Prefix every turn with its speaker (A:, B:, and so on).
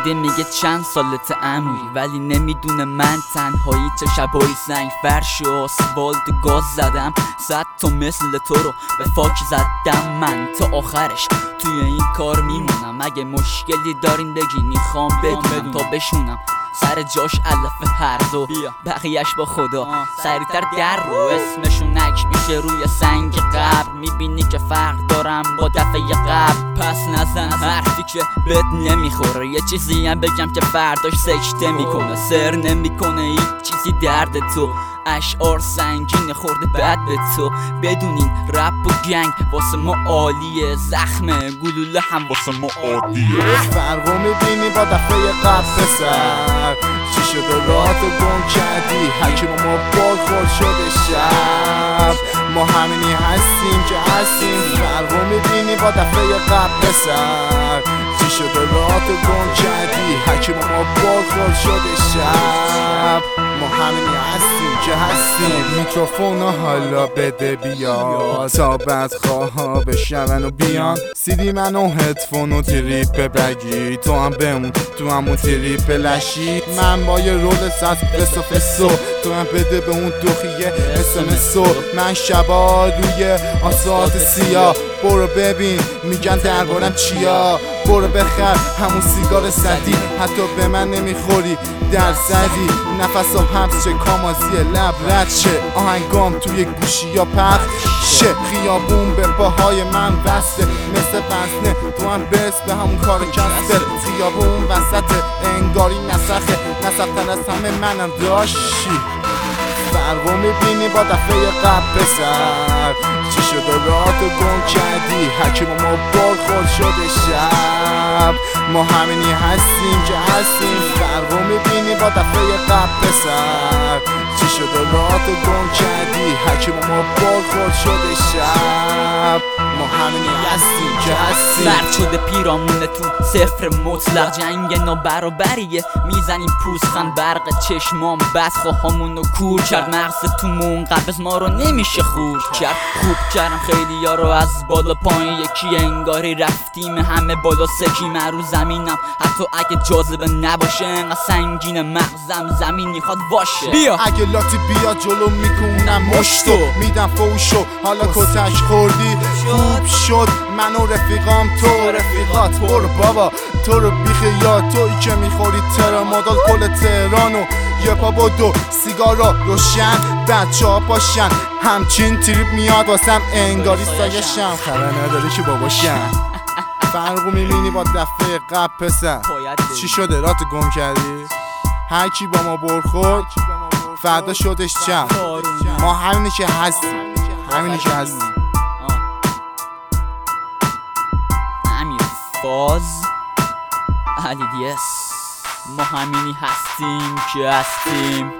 A: اومده میگه چند سالت عمویی، ولی نمیدونه من تنهایی چه شبایی سنگ فرش و آسفالت گاز زدم. 100 تا مثل تو رو به فاک زدم من، تا آخرش توی این کار میمونم. اگه مشکلی دارین بگین میخوام بدونم تا بشونم سر جاش علف هرز و بقیهش با خدا. سریعتر در رو اسمشون نک میشه روی سنگ قبر، میبینی که فرق دارم با دفعه قبل. پس نزن حرفی که بد نمیخوره، یه چیزی هم بگم که فرداش سکته میکنه. سر نمیکنه هیچ چیزی درد تو، اشعار سنگین خورده بد به تو. بدونین رپ و گنگ واسه ما عالیه، زخم گلوله هم واسه ما عادیه.
B: فرقو میبینی با دفعه قبل پسر، چی شده راهتو گم کردی؟ حکیم ما بال خورد شده شب، ما همینی هستیم که هستیم. فرقو میبینی با دفعه قبل پسر، چی شده راهتو گم کردی؟ حکیم ما بال خورد شده شب، ما همینی هستیم که هستیم. میکروفون حالا بده بیا تا بدخواه بشنون و بیان. سیدی من و هدفون و تریپ بگی، تو هم بمون تو همون تریپ لشی. من با یه رول ساز فسو، تو هم بده به اون دوخیه اسمسو. من شبا روی آسات سیاه، برو ببین میگن دربارم چیا. برو بخر همون سیگار صدی، حتی به من نمیخوری در زدی. نفس و حبس چه کامازی لب رد شه، آهنگام توی گوشی یا پخ شه. خیابون به پاهای من وسته مثل وزنه، تو هم برس به همون کار کسته. خیابون وسط انگاری نسخه، نسختر از همه منم داشتی. فرقو میبینی با دفعه قبل پسر، چی شده راهتو گم کردی؟ حکیم ما بال خورد شده شب، ما همینی هستیم که هستیم. فرقو میبینی با دفعه قبل پسر، چی شده راهتو گم کردی؟ حکیم ما بال خورد شده شب، ما همینی هستیم که هستیم.
A: سرد شده پیرامونه تو صفر مطلق، جنگ نابرابریه میزنیم پوزخند برق چشمام. بدخواهامونو کور کرد مغز تو مون، قبض ما رو نمیشه خورد کرد. خوب کردم خیلی ها رو از بالا پایین یکی، انگاری رفتیم همه بالا سکی. من رو زمینم حتی اگه جاذبه نباشه، انقدر سنگین مغزم زمینی خواد باشه.
B: بیا اگه لاتی بیا جلو میکنم مشتو، میدم فوشو حالا کتش خوردی. خوب شد من و رفیقام تو رفیقات، برو بابا تو رو بیخیال. تویی که میخوری ترامادال کل تهرانو، یه پا بدو سیگارا روشن، بچه ها باشن. همچین تریپ میاد واسم انگاری سایشم، خبر نداری که باباشم. فرقو میبینی با دفعه قبل پسر، چی شده راتو گم کردی؟ هر کی با ما برخورد فردا شدش چم، ما همینی که هستیم، همینی که هستیم.
A: امیر فاز علی دیس، ما همینی هستیم که هستیم.